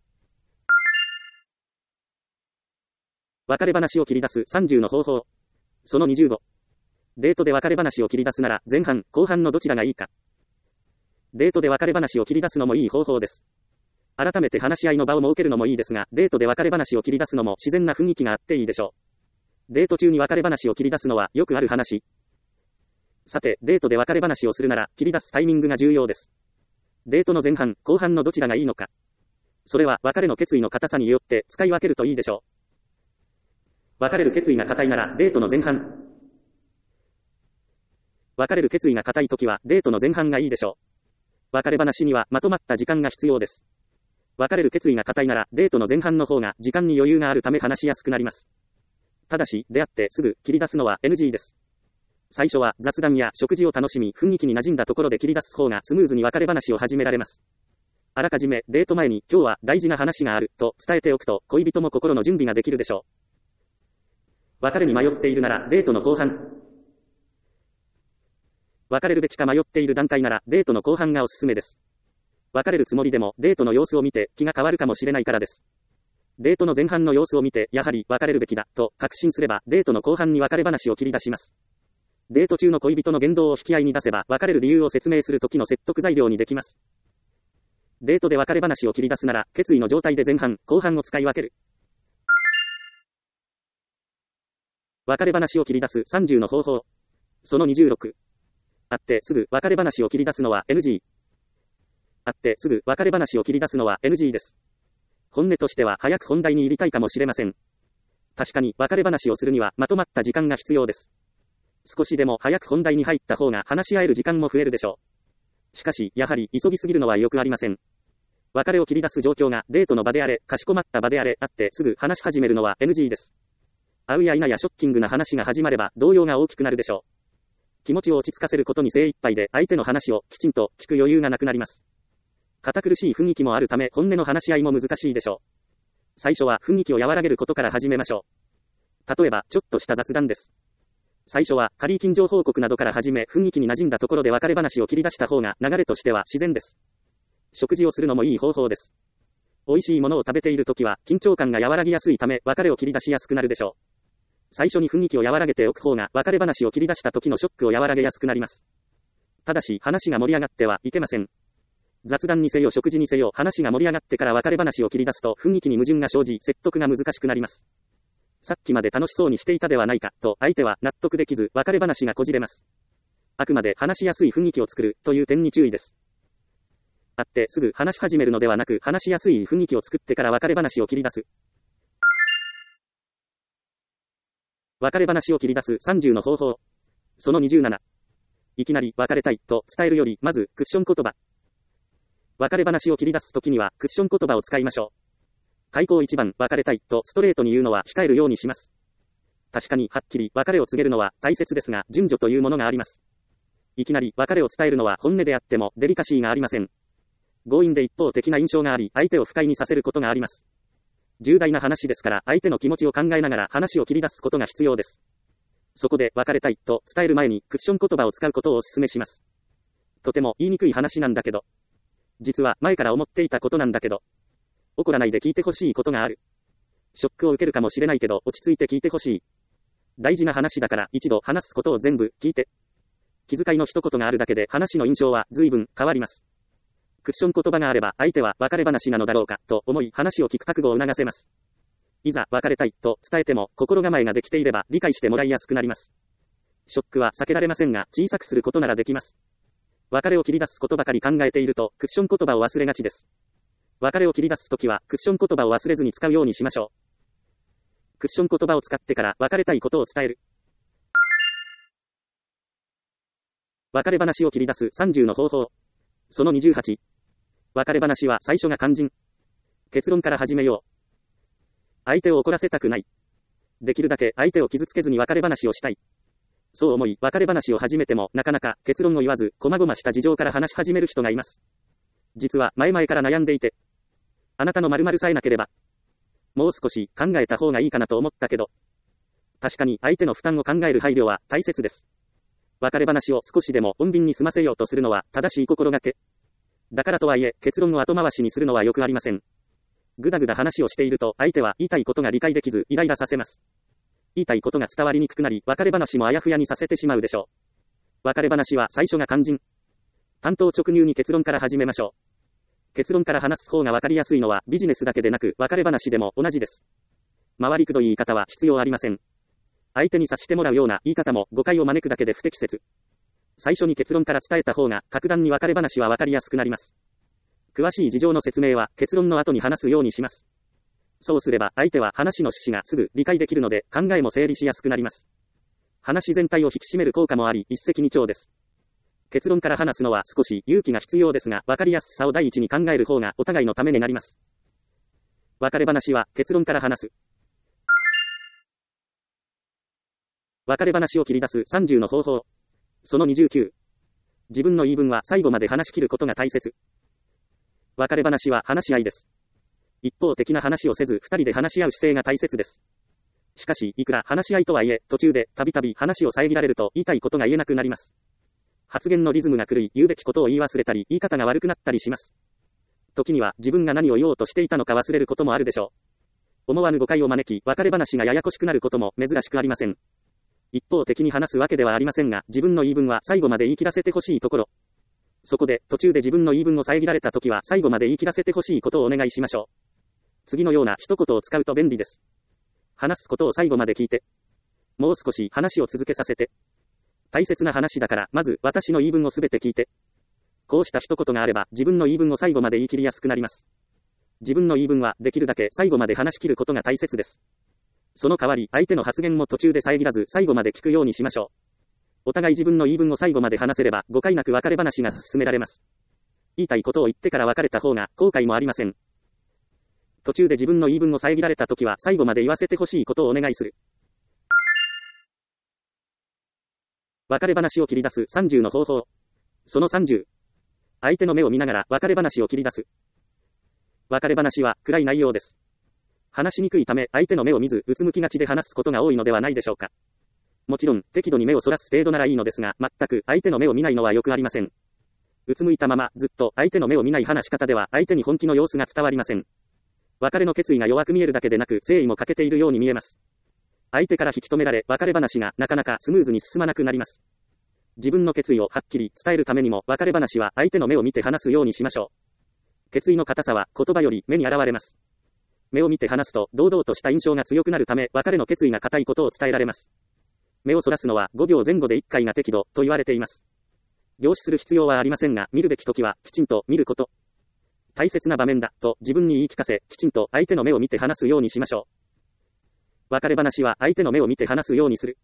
別れ話を切り出すさんじゅうの方法。そのにじゅうご。 デートで別れ話を切り出すなら、前半、後半のどちらがいいか。デートで別れ話を切り出すのもいい方法です。改めて話し合いの場を設けるのもいいですが、デートで別れ話を切り出すのも自然な雰囲気があっていいでしょう。デート中に別れ話を切り出すのはよくある話。さて、デートで別れ話をするなら、切り出すタイミングが重要です。デートの前半、後半のどちらがいいのか。それは別れの決意の固さによって使い分けるといいでしょう。別れる決意が固いなら、デートの前半。別れる決意が固いときは、デートの前半がいいでしょう。別れ話にはまとまった時間が必要です。別れる決意が固いなら、デートの前半の方が時間に余裕があるため話しやすくなります。ただし、出会ってすぐ切り出すのは エヌジー です。最初は雑談や食事を楽しみ、雰囲気に馴染んだところで切り出す方がスムーズに別れ話を始められます。あらかじめデート前に今日は大事な話があると伝えておくと恋人も心の準備ができるでしょう。別れに迷っているならデートの後半。別れるべきか迷っている段階ならデートの後半がおすすめです。別れるつもりでもデートの様子を見て気が変わるかもしれないからです。デートの前半の様子を見てやはり別れるべきだと確信すればデートの後半に別れ話を切り出します。デート中の恋人の言動を引き合いに出せば別れる理由を説明する時の説得材料にできます。デートで別れ話を切り出すなら決意の状態で前半、後半を使い分ける。別れ話を切り出すさんじゅうの方法。そのにじゅうろく。会ってすぐ別れ話を切り出すのは エヌジー。会ってすぐ別れ話を切り出すのは エヌジー です。本音としては早く本題に入りたいかもしれません。確かに別れ話をするにはまとまった時間が必要です。少しでも早く本題に入った方が話し合える時間も増えるでしょう。しかし、やはり急ぎすぎるのはよくありません。別れを切り出す状況がデートの場であれ、かしこまった場であれ、会ってすぐ話し始めるのは エヌジー です。会うや否やショッキングな話が始まれば動揺が大きくなるでしょう。気持ちを落ち着かせることに精一杯で相手の話をきちんと聞く余裕がなくなります。堅苦しい雰囲気もあるため本音の話し合いも難しいでしょう。最初は雰囲気を和らげることから始めましょう。例えば、ちょっとした雑談です。最初は仮近所報告などから始め雰囲気に馴染んだところで別れ話を切り出した方が流れとしては自然です。食事をするのもいい方法です。美味しいものを食べているときは緊張感が和らぎやすいため別れを切り出しやすくなるでしょう。最初に雰囲気を和らげておく方が別れ話を切り出した時のショックを和らげやすくなります。ただし話が盛り上がってはいけません。雑談にせよ食事にせよ話が盛り上がってから別れ話を切り出すと雰囲気に矛盾が生じ説得が難しくなります。さっきまで楽しそうにしていたではないかと相手は納得できず別れ話がこじれます。あくまで話しやすい雰囲気を作るという点に注意です。会ってすぐ話し始めるのではなく話しやすい雰囲気を作ってから別れ話を切り出す。別れ話を切り出すさんじゅうの方法。そのにじゅうなな。いきなり別れたいと伝えるよりまずクッション言葉。別れ話を切り出すときにはクッション言葉を使いましょう。開口一番別れたいとストレートに言うのは控えるようにします。確かにはっきり別れを告げるのは大切ですが順序というものがあります。いきなり別れを伝えるのは本音であってもデリカシーがありません。強引で一方的な印象があり相手を不快にさせることがあります。重大な話ですから相手の気持ちを考えながら話を切り出すことが必要です。そこで別れたいと伝える前にクッション言葉を使うことをお勧めします。とても言いにくい話なんだけど。実は前から思っていたことなんだけど。怒らないで聞いてほしいことがある。ショックを受けるかもしれないけど落ち着いて聞いてほしい。大事な話だから一度話すことを全部聞いて。気遣いの一言があるだけで話の印象は随分変わります。クッション言葉があれば相手は別れ話なのだろうかと思い話を聞く覚悟を促せます。いざ別れたいと伝えても心構えができていれば理解してもらいやすくなります。ショックは避けられませんが小さくすることならできます。別れを切り出すことばかり考えているとクッション言葉を忘れがちです。別れを切り出すときはクッション言葉を忘れずに使うようにしましょう。クッション言葉を使ってから別れたいことを伝える。別れ話を切り出すさんじゅうの方法。そのにじゅうはち。別れ話は最初が肝心。結論から始めよう。相手を怒らせたくない。できるだけ相手を傷つけずに別れ話をしたい。そう思い別れ話を始めてもなかなか結論を言わず細々した事情から話し始める人がいます。実は前々から悩んでいて、あなたの〇〇さえなければ、もう少し考えた方がいいかなと思ったけど、確かに相手の負担を考える配慮は大切です。別れ話を少しでも穏便に済ませようとするのは正しい心がけ。だからとはいえ結論を後回しにするのはよくありません。ぐだぐだ話をしていると相手は言いたいことが理解できずイライラさせます。 言いたいことが伝わりにくくなり、別れ話もあやふやにさせてしまうでしょう。別れ話は最初が肝心。単刀直入に結論から始めましょう。結論から話す方がわかりやすいのはビジネスだけでなく別れ話でも同じです。回りくどい言い方は必要ありません。相手に察してもらうような言い方も誤解を招くだけで不適切。最初に結論から伝えた方が格段に別れ話はわかりやすくなります。詳しい事情の説明は結論の後に話すようにします。そうすれば相手は話の趣旨がすぐ理解できるので考えも整理しやすくなります。話全体を引き締める効果もあり一石二鳥です。結論から話すのは少し勇気が必要ですが、分かりやすさを第一に考える方がお互いのためになります。別れ話は結論から話す。別れ話を切り出すさんじゅうの方法。そのにじゅうきゅう。自分の言い分は最後まで話し切ることが大切。別れ話は話し合いです。一方的な話をせず二人で話し合う姿勢が大切です。しかし、いくら話し合いとはいえ、途中でたびたび話を遮られると言いたいことが言えなくなります。発言のリズムが狂い、言うべきことを言い忘れたり、言い方が悪くなったりします。時には自分が何を言おうとしていたのか忘れることもあるでしょう。思わぬ誤解を招き、別れ話がややこしくなることも珍しくありません。一方的に話すわけではありませんが、自分の言い分は最後まで言い切らせてほしいところ。そこで、途中で自分の言い分を遮られたときは、最後まで言い切らせてほしいことをお願いしましょう。次のような一言を使うと便利です。話すことを最後まで聞いて。もう少し話を続けさせて。大切な話だから、まず私の言い分をすべて聞いて。こうした一言があれば、自分の言い分を最後まで言い切りやすくなります。自分の言い分は、できるだけ最後まで話し切ることが大切です。その代わり、相手の発言も途中で遮らず、最後まで聞くようにしましょう。お互い自分の言い分を最後まで話せれば、誤解なく別れ話が進められます。言いたいことを言ってから別れた方が、後悔もありません。途中で自分の言い分を遮られたときは、最後まで言わせてほしいことをお願いする。別れ話を切り出すさんじゅうの方法。そのさんじゅう。相手の目を見ながら別れ話を切り出す。別れ話は暗い内容です。話しにくいため、相手の目を見ず、うつむきがちで話すことが多いのではないでしょうか。もちろん、適度に目をそらす程度ならいいのですが、全く相手の目を見ないのはよくありません。うつむいたまま、ずっと相手の目を見ない話し方では、相手に本気の様子が伝わりません。別れの決意が弱く見えるだけでなく、誠意も欠けているように見えます。相手から引き止められ、別れ話がなかなかスムーズに進まなくなります。自分の決意をはっきり伝えるためにも、別れ話は相手の目を見て話すようにしましょう。決意の固さは言葉より目に現れます。目を見て話すと、堂々とした印象が強くなるため、別れの決意が固いことを伝えられます。目をそらすのはごびょうぜん後でいっかいが適度と言われています。凝視する必要はありませんが、見るべき時はきちんと見ること。大切な場面だと自分に言い聞かせ、きちんと相手の目を見て話すようにしましょう。別れ話は相手の目を見て話すようにする。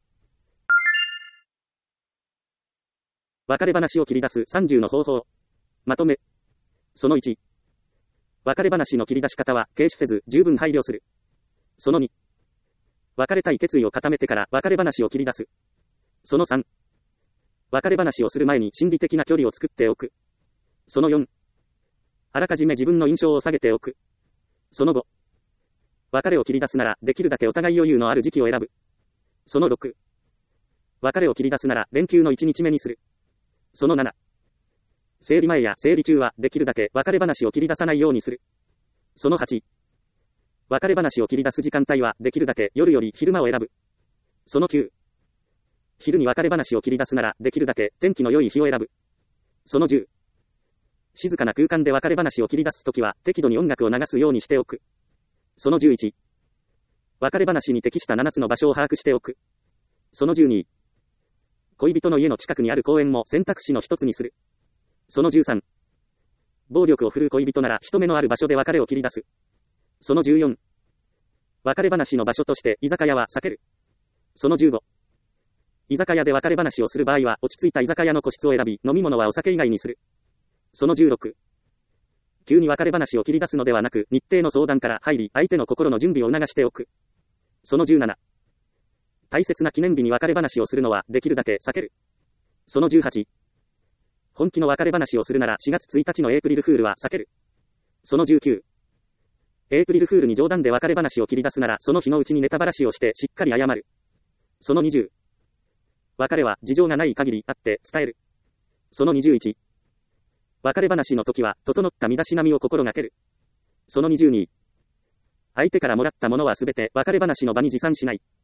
別れ話を切り出すさんじゅうの方法。まとめ。そのいち。別れ話の切り出し方は、軽視せず、十分配慮する。そのに。別れたい決意を固めてから別れ話を切り出す。そのさん。別れ話をする前に心理的な距離を作っておく。そのよん。あらかじめ自分の印象を下げておく。そのご。別れを切り出すなら、できるだけお互い余裕のある時期を選ぶ。そのろく。別れを切り出すなら、連休のいちにちめにする。そのなな。生理前や生理中はできるだけ別れ話を切り出さないようにする。そのはち。別れ話を切り出す時間帯はできるだけ夜より昼間を選ぶ。そのきゅう。昼に別れ話を切り出すならできるだけ天気の良い日を選ぶ。そのじゅう。静かな空間で別れ話を切り出すときは適度に音楽を流すようにしておく。そのじゅういち。別れ話に適したななつの場所を把握しておく。そのじゅうに。恋人の家の近くにある公園も選択肢の一つにする。そのじゅうさん。暴力を振るう恋人なら人目のある場所で別れを切り出す。そのじゅうよん。別れ話の場所として居酒屋は避ける。そのじゅうご。居酒屋で別れ話をする場合は落ち着いた居酒屋の個室を選び、飲み物はお酒以外にする。そのじゅうろく。急に別れ話を切り出すのではなく、日程の相談から入り、相手の心の準備を促しておく。そのじゅうなな。大切な記念日に別れ話をするのはできるだけ避ける。そのじゅうはち。本気の別れ話をするならしがつついたちのエイプリルフールは避ける。そのじゅうきゅう。エイプリルフールに冗談で別れ話を切り出すならその日のうちにネタばらしをしてしっかり謝る。そのにじゅう。別れは事情がない限りあって伝える。そのにじゅういち。別れ話の時は整った身だしなみを心がける。そのにじゅうに。相手からもらったものはすべて別れ話の場に持参しない。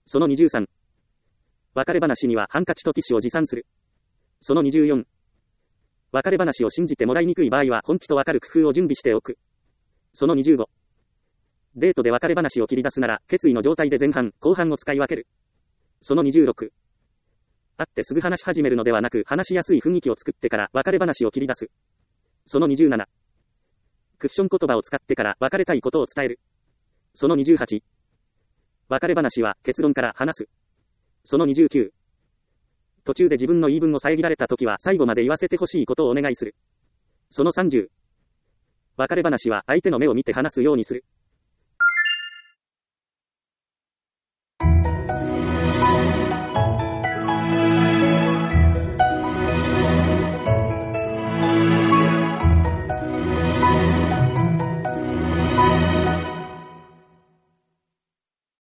そのにじゅうさん。別れ話にはハンカチとティッシュを持参する。そのにじゅうよん。別れ話を信じてもらいにくい場合は本気とわかる工夫を準備しておく。そのにじゅうご。デートで別れ話を切り出すなら、決意の状態で前半、後半を使い分ける。そのにじゅうろく。会ってすぐ話し始めるのではなく、話しやすい雰囲気を作ってから別れ話を切り出す。そのにじゅうなな。クッション言葉を使ってから別れたいことを伝える。そのにじゅうはち。別れ話は結論から話す。そのにじゅうきゅう。途中で自分の言い分を遮られたときは最後まで言わせてほしいことをお願いする。そのさんじゅう。別れ話は相手の目を見て話すようにする。